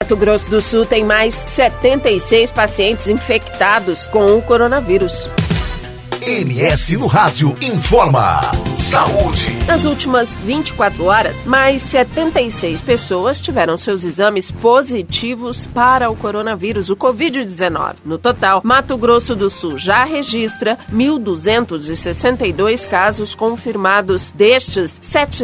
Mato Grosso do Sul tem mais 76 pacientes infectados com o coronavírus. MS no Rádio informa. Saúde. Nas últimas 24 horas, mais 76 pessoas tiveram seus exames positivos para o coronavírus, o Covid-19. No total, Mato Grosso do Sul já registra 1.262 casos confirmados. Destes,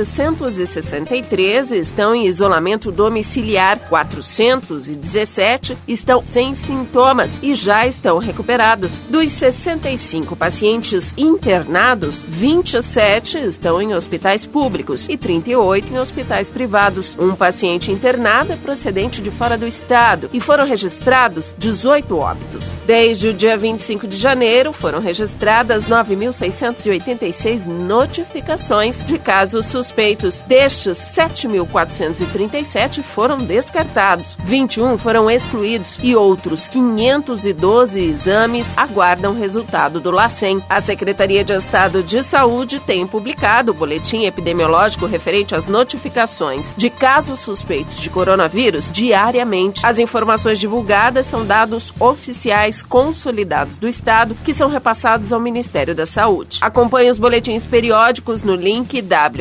763 estão em isolamento domiciliar, 417 estão sem sintomas e já estão recuperados. Dos 65 pacientes internados, 27 estão em hospitais públicos e 38 em hospitais privados. Um paciente internado é procedente de fora do estado e foram registrados 18 óbitos. Desde o dia 25 de janeiro, foram registradas 9.686 notificações de casos suspeitos. Destes, 7.437 foram descartados, 21 foram excluídos e outros 512 exames aguardam resultado do LACEN. A Secretaria de Estado de Saúde tem publicado o boletim epidemiológico referente às notificações de casos suspeitos de coronavírus diariamente. As informações divulgadas são dados oficiais consolidados do Estado que são repassados ao Ministério da Saúde. Acompanhe os boletins periódicos no link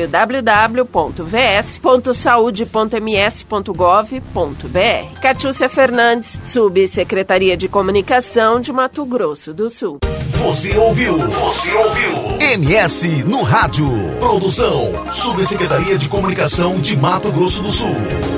www.vs.saude.ms.gov.br. Catiúcia Fernandes, Subsecretaria de Comunicação de Mato Grosso do Sul. Você ouviu MS no Rádio. Produção, Subsecretaria de Comunicação de Mato Grosso do Sul.